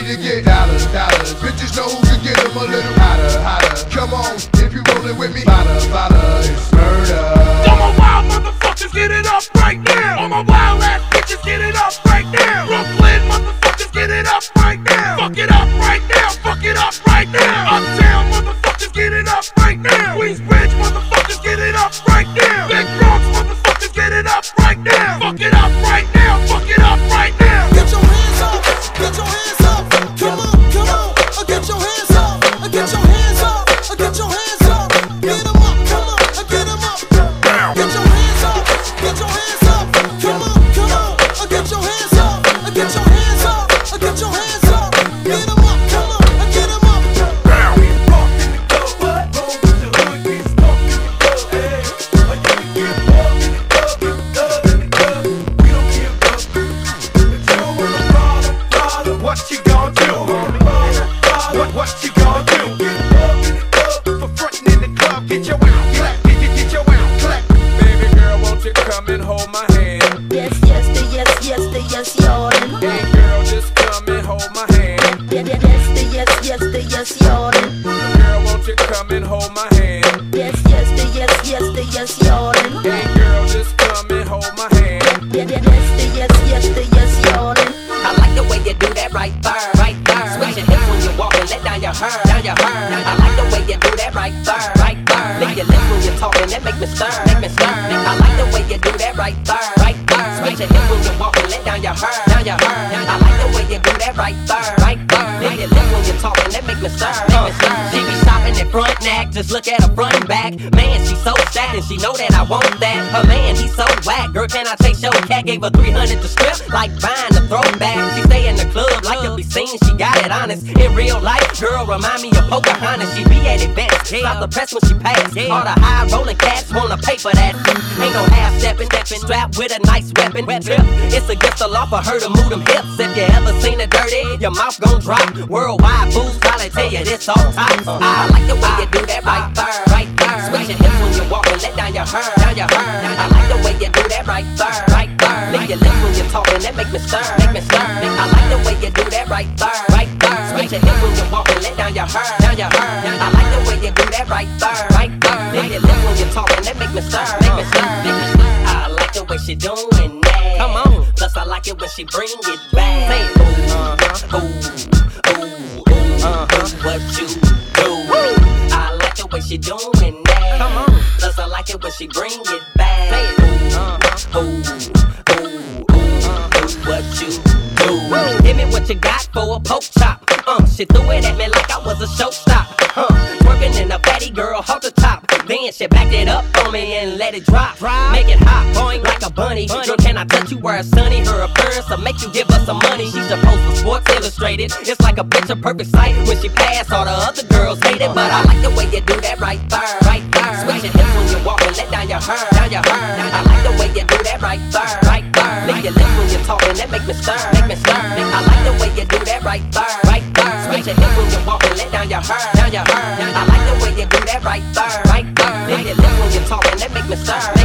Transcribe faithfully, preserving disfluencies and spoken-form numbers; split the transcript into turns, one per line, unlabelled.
to get dollars, dollars. Bitches know who can get them a little hotter, hotter. Come on, if you rollin' with me, fada, fada, it's murder.
All my wild motherfuckers, get it up right now. All my wild ass bitches, get it up right now. Brooklyn motherfuckers, get it up right now. Fuck it up right now, fuck it up right now. Uptown motherfuckers, get it up right now. Queensbridge motherfuckers, get it up right now. Big Bronx motherfuckers, get it up right now. Fuck it up right now, fuck it up right now.
Get your hands up, get your hands up. Come on, come on, uh, get your hands up, uh, get your hands up, uh, get your hands up. Get 'em up, come on, uh, get 'em up. Get your hands up, get your hands up. Come on, come on, uh, get your hands up, uh, get your hands up, uh, get your hands up. Get 'em up, come on, uh, get 'em up.
We walk in the club, what? Roll with the hood, we smoke in the club, hey. Oh, yeah, we get walk in the club, in the club, in the club. We don't give up. If you don't want a problem, problem, what you gon' do, homie? What, what you gon' do? Get walk in the club, for frontin' in the club, get your out clap, get, get, get your out clap. Baby girl, won't you come and hold my hand?
Yes, yes, the yes, yes, the yes, yawning.
Hey girl, just come and hold my hand.
Yes, yes, the yes, yes, the yes, yawning.
Girl, won't you come and hold my hand?
Yes, yes, the yes, yes, the yes, yawning.
Hey girl, just come and hold my hand.
Yes, yes, the yes, yes, the yes, yawning.
I like the way you do that right there, right there. Switch your hips when you walk and let down your hair, down your hair. I like the way you do that right there, right there. Lick your lips when you're talking, that make me stir, make me stir. I like the way you do that right there, right there. Switch your hips when you walk and let down your hair, down your hair. I like the way you do that right there, right there. Lick your lips when you're talking, that make me stir, make me stir. She be shopping at front neck, just look at her front and back. Man, she so sad and she know that I want that. Her man, he so whack. Girl, can I take your cat? Gave her three hundred to strip, like buying a throwback. She stay in the club, like to be seen, she got it honest. In real life, girl, remind me of Pocahontas. She be at events, stop the press when she pass. All the high rolling cats wanna pay for that. Ain't no half stepping, strapped with a nice weapon. It's against the law for her to move them hips. If you ever seen it dirty, your mouth gon' drop. Worldwide fools probably tell you this all time. I like the way you do that right there, right there. Switch your hips when you walk and let down your hair, down your hair. I like the way you do that right there, right there. Lick your lips when you're talking, that make me stir, make me stir. I like the way you do that right there, right there. Switch your hips when you walk and let down your hair, down your hair. I like the way you do that right there, right there. Lick your lips when you're talking, that make me stir, make me stir, make me stir. I like the way she doing that. Come on. Plus I like it when she bring it back. Say ooh, uh-huh, ooh, ooh, ooh, uh-huh, what you do. I like the way she doing that. Come on. Plus I like it when she bring it back. Say ooh, uh-huh, ooh, ooh, ooh, uh-huh, what you do. Give me what you got for a poke chop. Uh, she threw it at me like I was a showstop. Huh, twerking in a fatty girl, hold the top. Then she backed it up on me and let it drop. Make it hot, point like a bunny. Girl, can I touch you where it's sunny? Her appearance will make you give us some money. She's supposed to Sports Illustrated. It's like a picture perfect sight. When she pass, all the other girls hate it. But I like the way you do that right there, right there. Switch your hips when you walk and let down your hair, down your hair. I like the way you do that right there, right there. Lick your lips when you're talking, that make me stir, make me stir. I like the way you do that right there, right there. Switch your hips when you walk and let down your hair, down your hair. I like the way you do that right there, right there. Lick your lips when you're talking, that make me stir.